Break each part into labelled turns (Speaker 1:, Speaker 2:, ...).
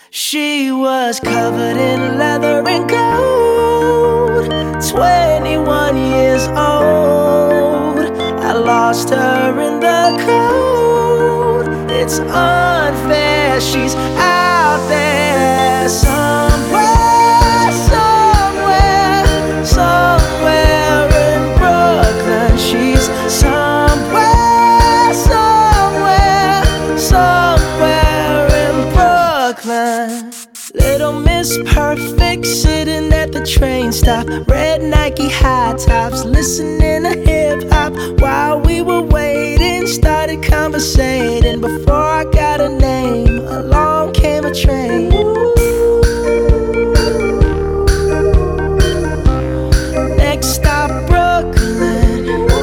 Speaker 1: She was covered in leather and gold, 21 years old. I lost her in the cold. It's unfair, she's out there somewhere, somewhere, somewhere in Brooklyn. She's somewhere, somewhere, somewhere in Brooklyn. Little Miss Perfect sitting at the train stop, red Nike high tops, listening to hip hop while we were waiting. Started conversating before I got a name. Along came a train. Next stop, Brooklyn.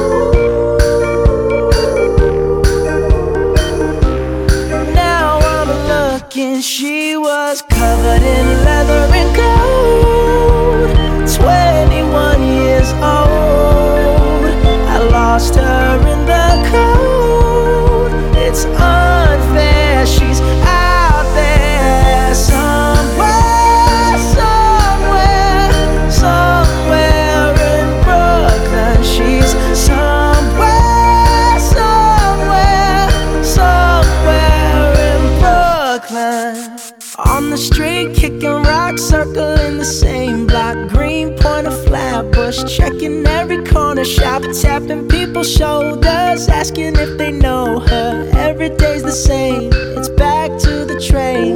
Speaker 1: Now I'm looking, she was covered in leather and gold, 21 years old. I lost her in the cold. It's unfair, she's out there somewhere, somewhere, somewhere in Brooklyn. She's somewhere, somewhere, somewhere in Brooklyn. On the street, kicking rocks, circling the same block. Greenpoint or Flatbush, checking every corner shop, tapping people's shoulders, asking if they know her. Every day's the same, it's back to the train.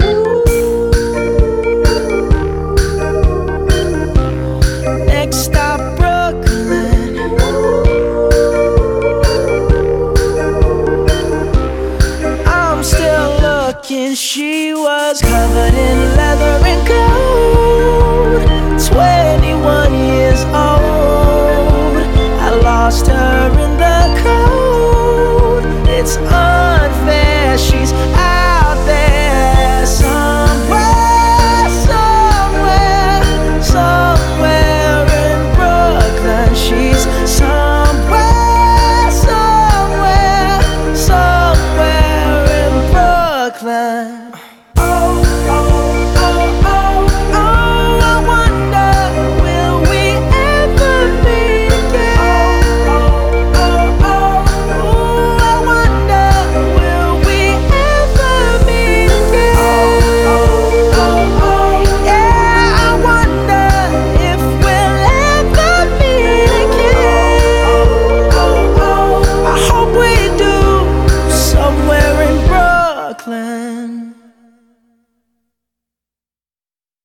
Speaker 1: Next stop, Brooklyn. I'm still looking, she was covered in leather and gold, 21 years old. I lost her in